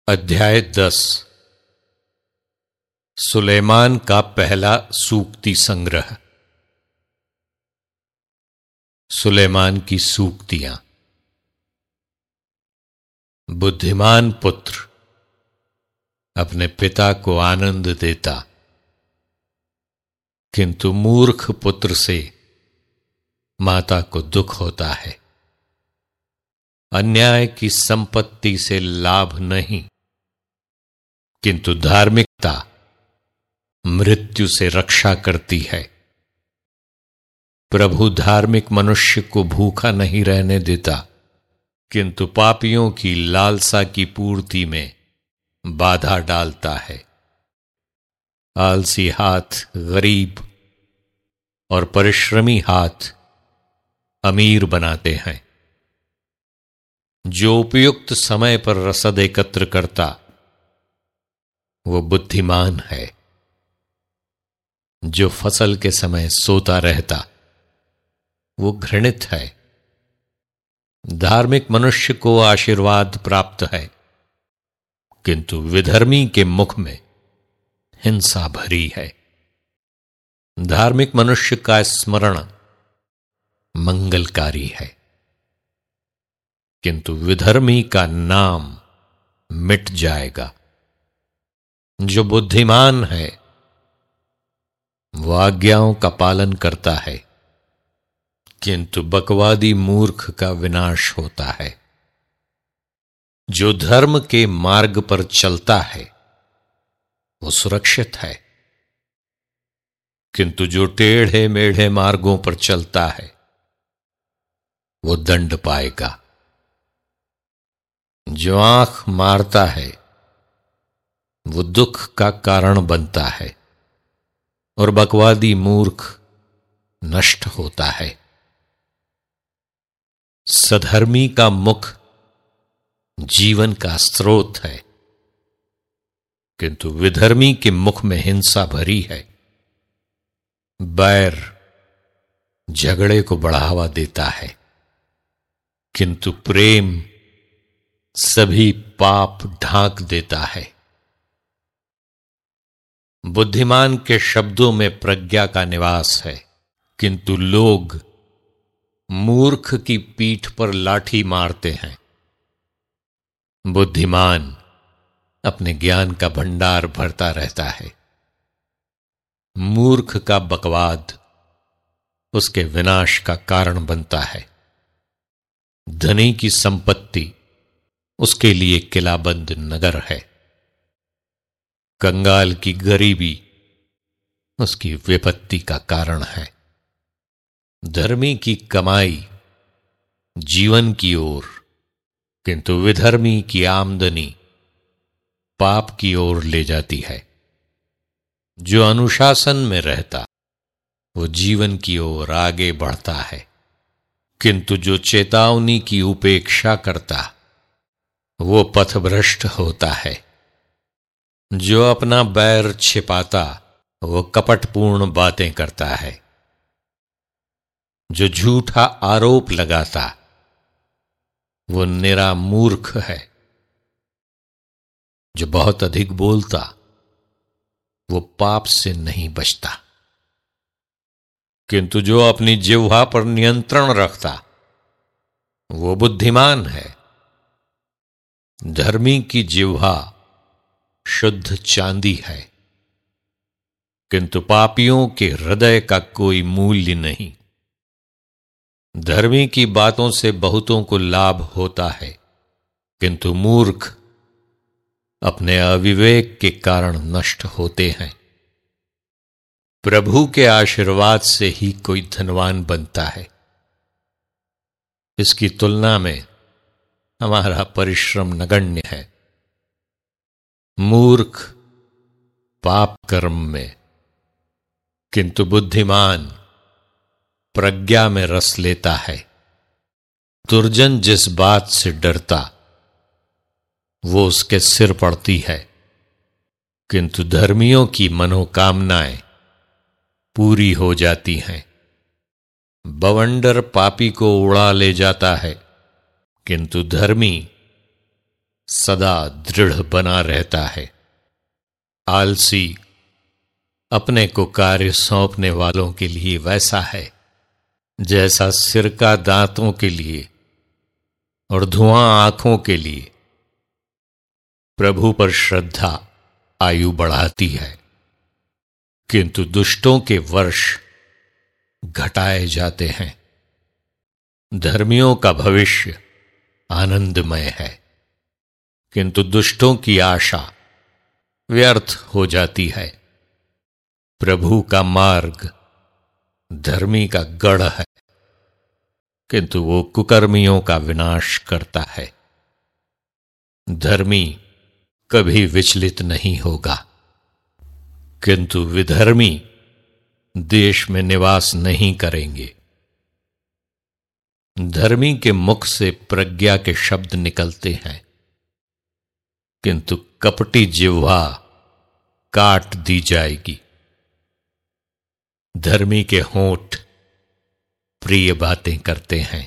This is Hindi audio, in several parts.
अध्याय 10 सुलेमान का पहला सूक्ति संग्रह। सुलेमान की सूक्तियां। बुद्धिमान पुत्र अपने पिता को आनंद देता, किंतु मूर्ख पुत्र से माता को दुख होता है। अन्याय की संपत्ति से लाभ नहीं, किंतु धार्मिकता मृत्यु से रक्षा करती है। प्रभु धार्मिक मनुष्य को भूखा नहीं रहने देता, किंतु पापियों की लालसा की पूर्ति में बाधा डालता है। आलसी हाथ गरीब और परिश्रमी हाथ अमीर बनाते हैं। जो उपयुक्त समय पर रसद एकत्र करता वो बुद्धिमान है। जो फसल के समय सोता रहता वो घृणित है। धार्मिक मनुष्य को आशीर्वाद प्राप्त है, किंतु विधर्मी के मुख में हिंसा भरी है। धार्मिक मनुष्य का स्मरण मंगलकारी है, किंतु विधर्मी का नाम मिट जाएगा। जो बुद्धिमान है वह आज्ञाओं का पालन करता है, किंतु बकवादी मूर्ख का विनाश होता है। जो धर्म के मार्ग पर चलता है वो सुरक्षित है, किंतु जो टेढ़े मेढ़े मार्गों पर चलता है वो दंड पाएगा। जो आंख मारता है वो दुख का कारण बनता है, और बकवादी मूर्ख नष्ट होता है। सधर्मी का मुख जीवन का स्रोत है, किंतु विधर्मी के मुख में हिंसा भरी है। बैर झगड़े को बढ़ावा देता है, किंतु प्रेम सभी पाप ढांक देता है। बुद्धिमान के शब्दों में प्रज्ञा का निवास है, किंतु लोग मूर्ख की पीठ पर लाठी मारते हैं। बुद्धिमान अपने ज्ञान का भंडार भरता रहता है। मूर्ख का बकवाद उसके विनाश का कारण बनता है। धनी की संपत्ति उसके लिए किलाबंद नगर है। कंगाल की गरीबी उसकी विपत्ति का कारण है। धर्मी की कमाई जीवन की ओर, किंतु विधर्मी की आमदनी पाप की ओर ले जाती है। जो अनुशासन में रहता वो जीवन की ओर आगे बढ़ता है, किंतु जो चेतावनी की उपेक्षा करता वो पथभ्रष्ट होता है। जो अपना बैर छिपाता वो कपटपूर्ण बातें करता है। जो झूठा आरोप लगाता वो निरा मूर्ख है। जो बहुत अधिक बोलता वो पाप से नहीं बचता, किंतु जो अपनी जिह्वा पर नियंत्रण रखता वो बुद्धिमान है। धर्मी की जिह्वा शुद्ध चांदी है, किंतु पापियों के हृदय का कोई मूल्य नहीं। धर्मी की बातों से बहुतों को लाभ होता है, किंतु मूर्ख अपने अविवेक के कारण नष्ट होते हैं। प्रभु के आशीर्वाद से ही कोई धनवान बनता है। इसकी तुलना में हमारा परिश्रम नगण्य है। मूर्ख पाप कर्म में, किंतु बुद्धिमान प्रज्ञा में रस लेता है। दुर्जन जिस बात से डरता वो उसके सिर पड़ती है, किंतु धर्मियों की मनोकामनाएं पूरी हो जाती हैं। बवंडर पापी को उड़ा ले जाता है, किंतु धर्मी सदा दृढ़ बना रहता है। आलसी अपने को कार्य सौंपने वालों के लिए वैसा है जैसा सिरका दांतों के लिए और धुआं आंखों के लिए। प्रभु पर श्रद्धा आयु बढ़ाती है, किंतु दुष्टों के वर्ष घटाए जाते हैं। धर्मियों का भविष्य आनंदमय है, किंतु दुष्टों की आशा व्यर्थ हो जाती है। प्रभु का मार्ग धर्मी का गढ़ है, किंतु वो कुकर्मियों का विनाश करता है। धर्मी कभी विचलित नहीं होगा, किंतु विधर्मी देश में निवास नहीं करेंगे। धर्मी के मुख से प्रज्ञा के शब्द निकलते हैं, किंतु कपटी जिह्वा काट दी जाएगी। धर्मी के होंठ प्रिय बातें करते हैं,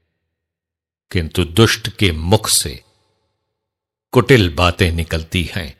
किंतु दुष्ट के मुख से कुटिल बातें निकलती हैं।